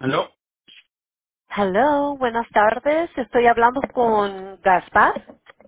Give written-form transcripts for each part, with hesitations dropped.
¿Aló? Hello, buenas tardes. Estoy hablando con Gaspar.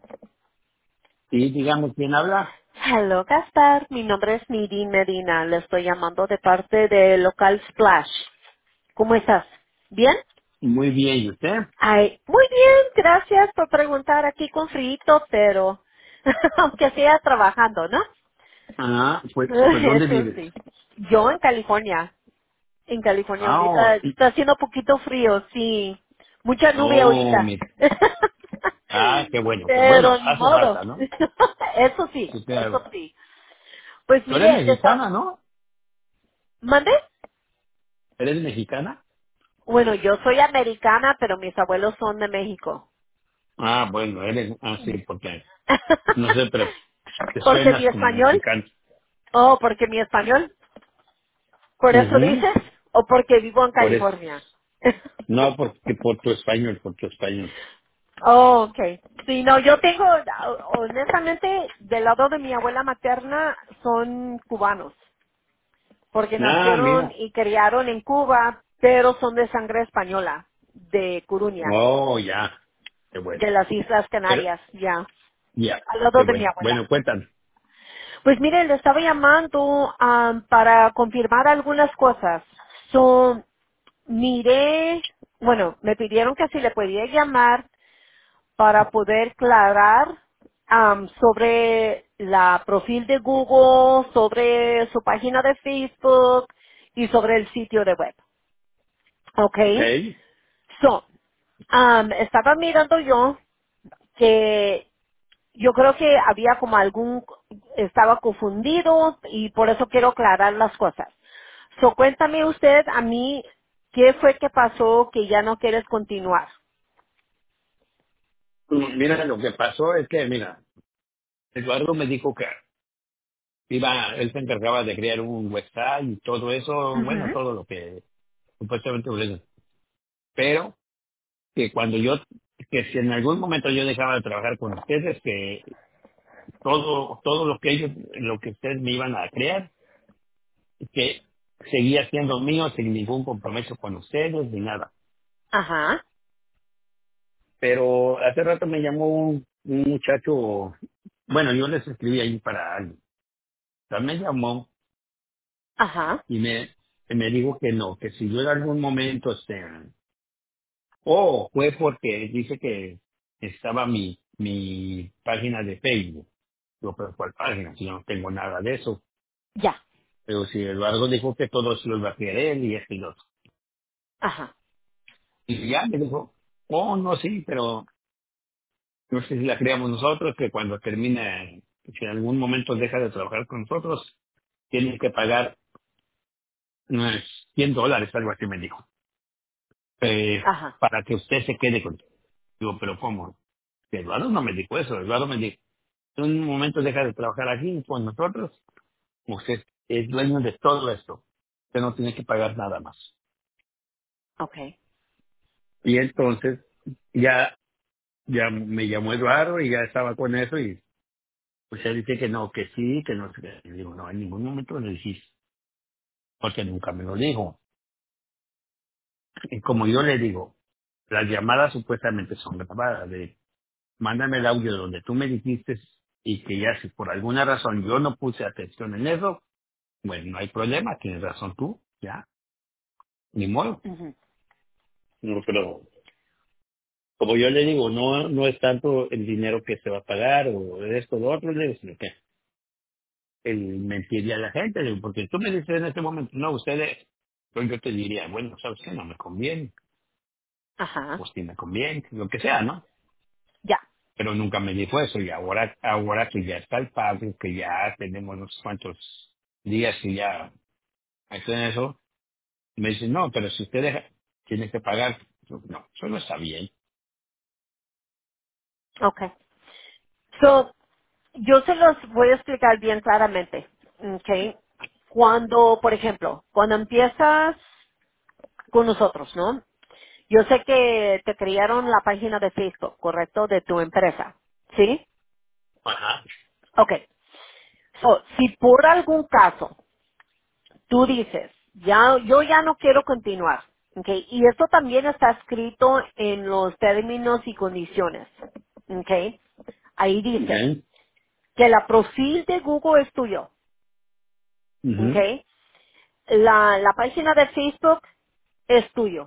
Sí, digamos, ¿quién habla? Hello, Gaspar. Mi nombre es Nidhi Medina. Le estoy llamando de parte de Local Splash. ¿Cómo estás? ¿Bien? Muy bien, ¿y usted? Ay, muy bien. Gracias por preguntar aquí con frío, pero aunque sea trabajando, ¿no? Ah, pues ¿dónde Eso vives? sí. Yo en California. En California Ah, ahorita está haciendo poquito frío, sí. Mucha nube ahorita. mira. Ah, qué bueno, que bueno, Pero ni hace modo. falta, ¿no? Eso sí, Sí, eso claro. sí. Pues Tú eres mire, mexicana, ¿no? ¿mande? ¿Eres mexicana? Bueno, yo soy americana, pero mis abuelos son de México. Ah, bueno, sí, porque, no sé, pero te Porque mi suenas como español, mexicana. oh, porque mi español, por eso Ujú. dices, o porque vivo en Por eso. California. No, porque por tu español. Oh, okay. Sí, no, yo tengo, honestamente, del lado de mi abuela materna son cubanos, porque Ah, nacieron mira. y criaron en Cuba, pero son de sangre española, de Coruña, Oh, ya. Qué bueno. de las Islas Pero, Canarias, ya, ya, al lado qué de mi bueno. abuela. Bueno, cuéntame. Pues mire, le estaba llamando para confirmar algunas cosas. So, miré, bueno, me pidieron que si le podía llamar para poder aclarar sobre la profil de Google, sobre su página de Facebook y sobre el sitio de web. ¿Ok? Ok. So, estaba mirando yo que yo creo que había como estaba confundido y por eso quiero aclarar las cosas. So, cuéntame usted a mí qué fue que pasó que ya no quieres continuar. Mira, lo que pasó es que, mira, Eduardo me dijo que él se encargaba de crear un website y todo eso, bueno, Ujú. todo lo que supuestamente ofrece. Pero que que si en algún momento yo dejaba de trabajar con ustedes, que todo lo que ustedes me iban a crear, que seguía siendo mío sin ningún compromiso con ustedes ni nada. Ajá, Pero hace rato me llamó un muchacho, bueno, yo les escribí ahí para alguien. O sea, me llamó ajá, y me dijo que no, que si yo en algún momento, oh, fue porque dice que estaba mi página de Facebook. Yo, pero ¿cuál página? Si yo no tengo nada de eso. ya, Pero si Eduardo dijo que todo eso lo iba a hacer él y esto y lo otro. ajá, Y ya me dijo, oh, no, sí, pero no sé si la creamos nosotros, que cuando termine, si en algún momento deja de trabajar con nosotros, tiene que pagar unos $100, algo así me dijo, ajá, para que usted se quede con. Digo, pero ¿cómo? Eduardo no me dijo eso. Eduardo me dijo, en un momento deja de trabajar aquí con nosotros, usted es dueño de todo esto. Usted no tiene que pagar nada más. okay, Y entonces ya me llamó Eduardo y ya estaba con eso y pues él dice que no, que sí, que no sé qué. Y digo, no, en ningún momento le dijiste, porque nunca me lo dijo. Y como yo le digo, las llamadas supuestamente son grabadas de mándame el audio donde tú me dijiste y que ya si por alguna razón yo no puse atención en eso, bueno, no hay problema, tienes razón tú, ya, ni modo. ujú, No, pero como yo le digo, no es tanto el dinero que se va a pagar o esto o lo otro, le digo, sino que el mentiría a la gente, le digo, porque tú me dices en este momento, no, ustedes, pues yo te diría, bueno, sabes que no me conviene, ajá, pues sí me conviene, lo que sea, ¿no? ya, Pero nunca me dijo eso y ahora que ya está el pago, que ya tenemos unos cuantos días y ya hacen eso, me dicen, no, pero si usted deja, tiene que pagar. Yo, no, eso no está bien. okay. So, yo se los voy a explicar bien claramente, okay. Cuando, por ejemplo, cuando empiezas con nosotros, ¿no? Yo sé que te crearon la página de Facebook, ¿correcto? De tu empresa, ¿sí? Ajá. Okay. So, si por algún caso tú dices, yo ya no quiero continuar, Okay, y esto también está escrito en los términos y condiciones. Okay, ahí dice Ok. que la profil de Google es tuyo. Ujú. Okay, la página de Facebook es tuyo.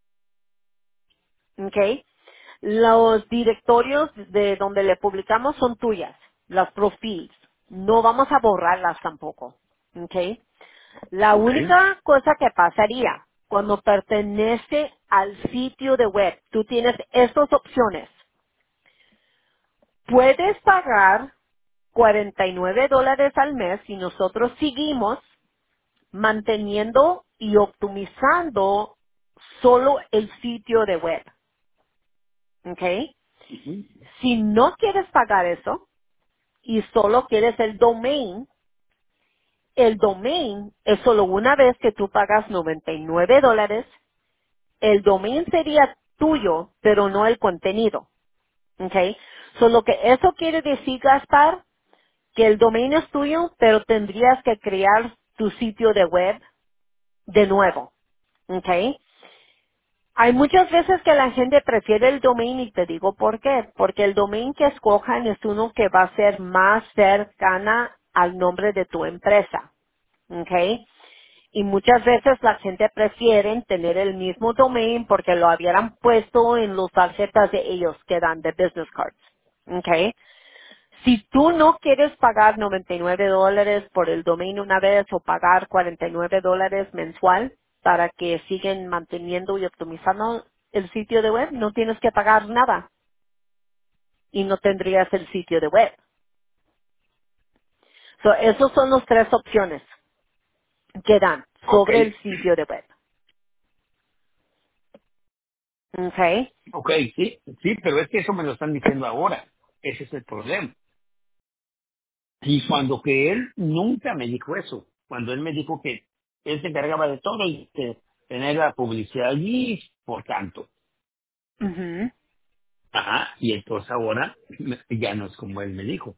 Okay, los directorios de donde le publicamos son tuyas, las profiles. No vamos a borrarlas tampoco. Okay, la Ok. única cosa que pasaría cuando pertenece al sitio de web, tú tienes estas opciones. Puedes pagar $49 al mes y nosotros seguimos manteniendo y optimizando solo el sitio de web. ¿Ok? Ujú. Si no quieres pagar eso y solo quieres el domain es solo una vez que tú pagas $99. El domain sería tuyo, pero no el contenido. ¿Ok? Solo que eso quiere decir, Gaspar, que el dominio es tuyo, pero tendrías que crear tu sitio de web de nuevo. ¿Ok? Hay muchas veces que la gente prefiere el domain y te digo por qué. Porque el domain que escojan es uno que va a ser más cercana al nombre de tu empresa. ¿Ok? Y muchas veces la gente prefiere tener el mismo domain porque lo habían puesto en las tarjetas de ellos que dan de business cards. ¿Ok? Si tú no quieres pagar $99 por el dominio una vez o pagar $49 mensual para que sigan manteniendo y optimizando el sitio de web, no tienes que pagar nada y no tendrías el sitio de web. So, esas son las tres opciones que dan Ok. sobre el sitio de web. Okay. Ok, sí, sí, pero es que eso me lo están diciendo ahora. Ese es el problema. Y cuando que él nunca me dijo eso, cuando él me dijo que él se encargaba de todo y que tener la publicidad allí, por tanto. Ujú. Ajá, y entonces ahora ya no es como él me dijo.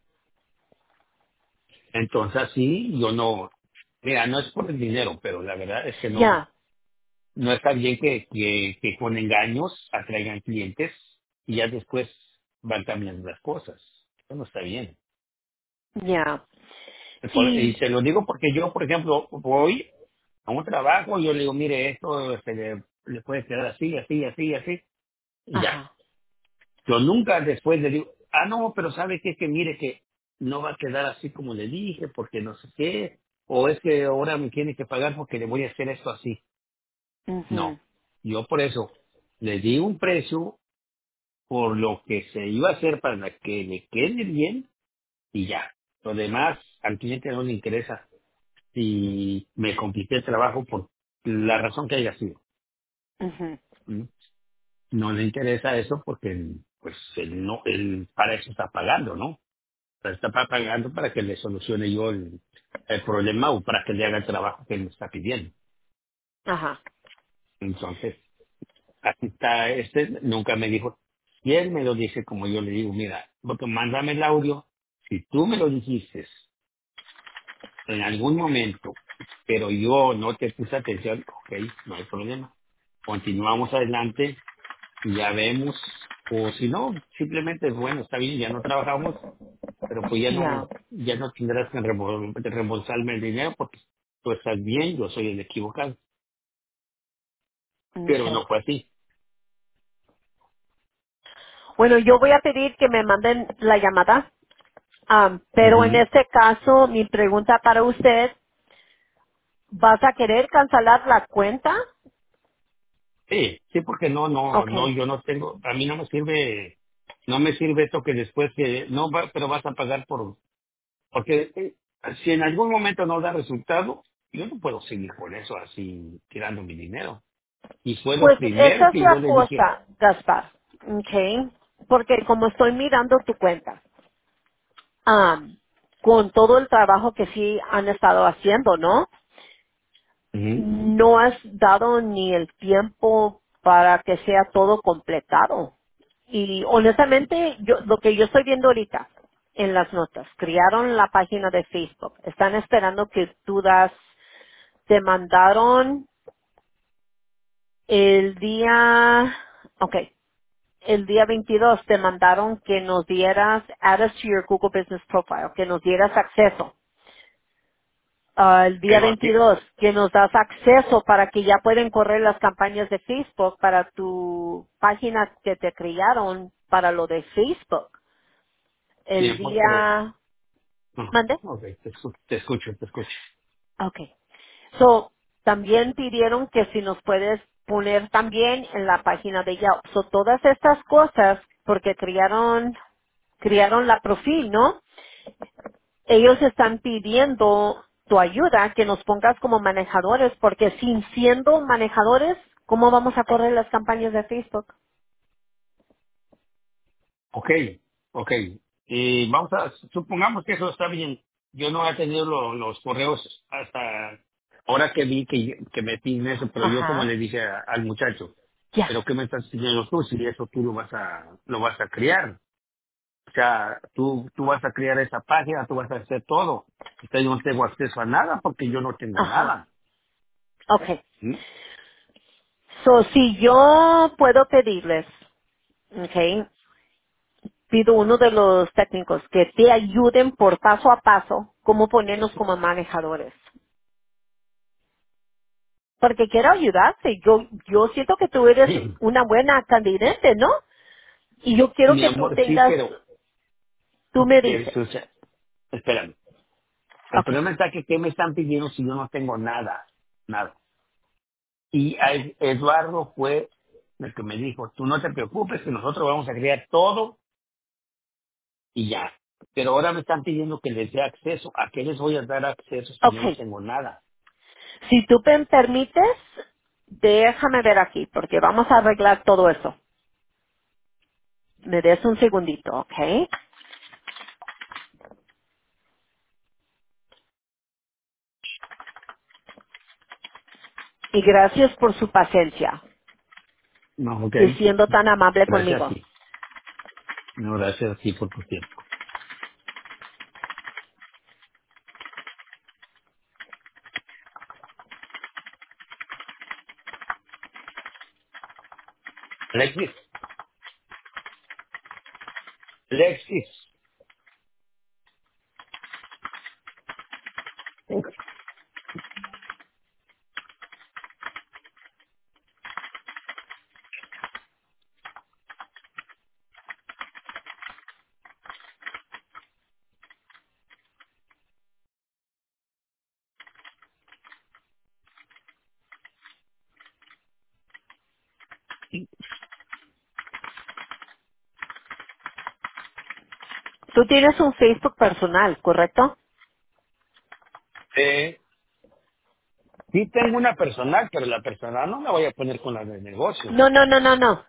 Entonces así yo no, mira, no es por el dinero, pero la verdad es que no, Ya, no está bien que con engaños atraigan clientes y ya después van cambiando las cosas. Eso no está bien. ya. Y Sí. se lo digo porque yo, por ejemplo, voy a un trabajo y yo le digo, mire, esto le puede quedar así, así, así, así, y ya. Ajá. Yo nunca después le digo, no, pero ¿sabe qué? Que mire que no va a quedar así como le dije, porque no sé qué, o es que ahora me tiene que pagar porque le voy a hacer esto así. Ujú. No, yo por eso le di un precio por lo que se iba a hacer para que le quede bien y ya. Lo demás al cliente no le interesa si me compliqué el trabajo por la razón que haya sido. Ujú. ¿Mm? No le interesa eso porque pues él para eso está pagando, ¿no? Está pagando para que le solucione yo el problema o para que le haga el trabajo que él me está pidiendo. Ajá. Entonces, aquí está nunca me dijo, y él me lo dice como yo le digo, mira, porque mándame el audio, si tú me lo dijiste en algún momento, pero yo no te puse atención, ok, no hay problema. Continuamos adelante y ya vemos, o si no, simplemente, bueno, está bien, ya no trabajamos, pero pues Ya. ya no tendrás que reembolsarme el dinero porque tú estás bien, yo soy el equivocado. Pero Okay. no fue así. Bueno, yo voy a pedir que me manden la llamada. Pero en Ujú. este caso, mi pregunta para usted, ¿vas a querer cancelar la cuenta? Sí, sí, porque no, Okay. yo no tengo, a mí no me sirve esto que después que, no, pero vas a pagar porque si en algún momento no da resultado, yo no puedo seguir con eso así tirando mi dinero. Y fue lo Pues primero esa es que yo la le dije, cosa, Gaspar. Okay. Porque como estoy mirando tu cuenta, con todo el trabajo que sí han estado haciendo, ¿no? ujú, No has dado ni el tiempo para que sea todo completado. Y honestamente, lo que yo estoy viendo ahorita en las notas, crearon la página de Facebook, están esperando que tú te mandaron El día, ok, el día 22 te mandaron que nos dieras, add us to your Google Business Profile, que nos dieras acceso. El día Pero aquí, 22 que nos das acceso para que ya pueden correr las campañas de Facebook para tu página que te crearon para lo de Facebook. El tiempo, pero... día, No, ¿mande? ok, te escucho, te escucho. Okay. So, también pidieron que si nos puedes poner también en la página de Yelp. So, todas estas cosas, porque crearon la profil, ¿no? Ellos están pidiendo tu ayuda, que nos pongas como manejadores, porque sin siendo manejadores, ¿cómo vamos a correr las campañas de Facebook? Ok, ok. Vamos a, supongamos que eso está bien. Yo no he tenido los correos hasta ahora que vi que metí en eso, pero yo como le Ajá. dije al muchacho, Ya. pero ¿qué me estás diciendo tú? Si eso tú lo vas a crear. O sea, tú vas a crear esa página, tú vas a hacer todo. Entonces yo no tengo acceso a nada porque yo no tengo Ajá. nada. Okay. ¿Mm? So, si yo puedo pedirles, okay, pido uno de los técnicos que te ayuden por paso a paso cómo ponernos como manejadores. Porque quiero ayudarte. Yo siento que tú eres una buena candidata, ¿no? Y yo quiero Mi que tú amor, sí, tengas, pero tú me dices. espérame. El Okay. problema está que ¿qué me están pidiendo si yo no tengo nada? Nada. Y a Eduardo fue el que me dijo, tú no te preocupes, que nosotros vamos a crear todo y ya. Pero ahora me están pidiendo que les dé acceso. ¿A qué les voy a dar acceso si yo no Okay. tengo nada? Si tú me permites, déjame ver aquí, porque vamos a arreglar todo eso. Me des un segundito, ¿ok? Y gracias por su paciencia No, ok. y siendo tan amable Gracias a conmigo. ti. No, gracias a ti por tu tiempo. Alexis, Alexis. Tú tienes un Facebook personal, ¿correcto? Sí tengo una personal, pero la personal no la voy a poner con la de negocio. No, no, no, no, no.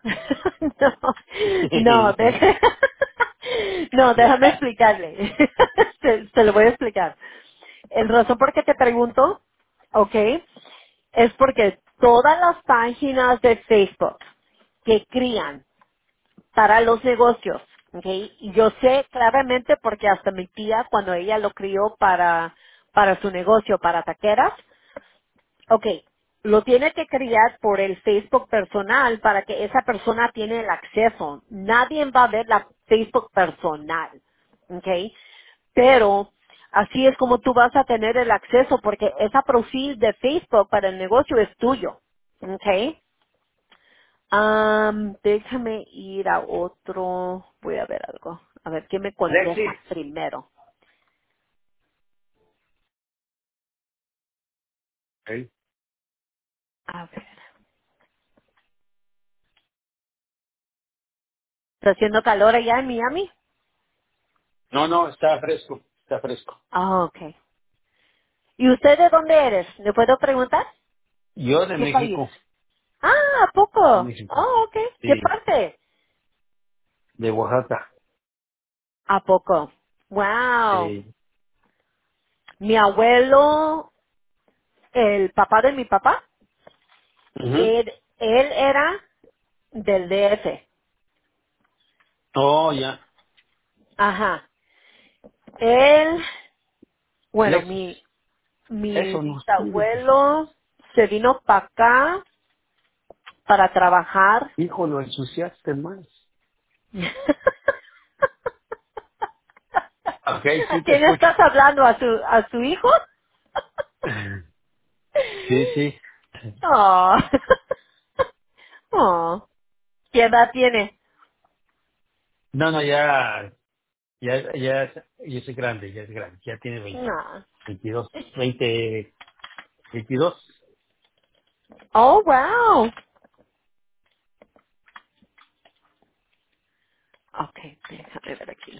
No, no, déjame explicarle. Se lo voy a explicar. El razón por qué te pregunto, ¿ok? Es porque todas las páginas de Facebook que crían para los negocios, ¿ok? Y yo sé claramente porque hasta mi tía cuando ella lo crió para su negocio, para taqueras, ok, lo tiene que crear por el Facebook personal para que esa persona tiene el acceso. Nadie va a ver la Facebook personal, ok. Pero así es como tú vas a tener el acceso porque esa profil de Facebook para el negocio es tuyo, ok. Déjame ir a otro, voy a ver algo, a ver qué me contesta Alexis. primero. Ok. A ver, ¿está haciendo calor allá en Miami? No, no, está fresco, está fresco. Ah, okay. ¿Y usted de dónde eres? ¿Le puedo preguntar? Yo de ¿Qué país? México, Ah, ¿a de poco? México, Oh, ok. ¿Qué sí, parte? de Oaxaca. ¿A poco? Wow. Sí. Mi abuelo, el papá de mi papá, Ujú. él era del DF. Oh, ya. Ajá. Él, bueno, Alexis, mi eso no sirve. bisabuelo se vino para acá para trabajar. Hijo, lo ensuciaste más. Ok, sí te ¿Quién escucho. estás hablando? ¿A su hijo? Sí, sí. Oh. Oh. ¿Qué edad tiene? No, no, ya es grande, ya es grande. Ya tiene 20, No. 22, 20, 22. Oh, wow. Okay, déjame ver aquí.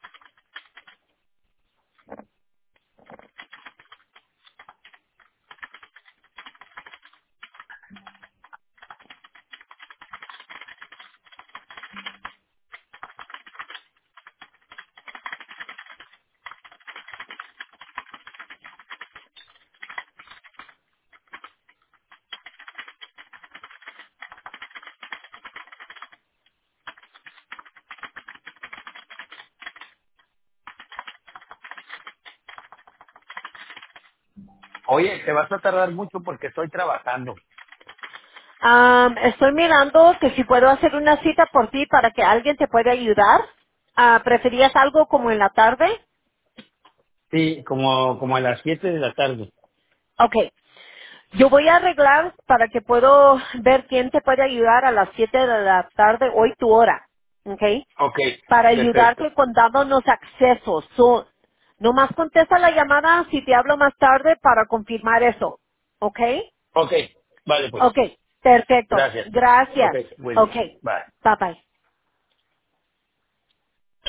Oye, te vas a tardar mucho porque estoy trabajando. Estoy mirando que si puedo hacer una cita por ti para que alguien te pueda ayudar. ¿Preferías algo como en la tarde? Sí, como a las 7 de la tarde. Okay. Yo voy a arreglar para que puedo ver quién te puede ayudar a las 7 de la tarde, hoy tu hora. Okay. Ok, Para perfecto. ayudarte con dándonos acceso. Nomás contesta la llamada si te hablo más tarde para confirmar eso. Okay. Ok, vale pues. Okay. Perfecto. Gracias. Ok, Gracias. buen día. Okay. Bye. Bye bye.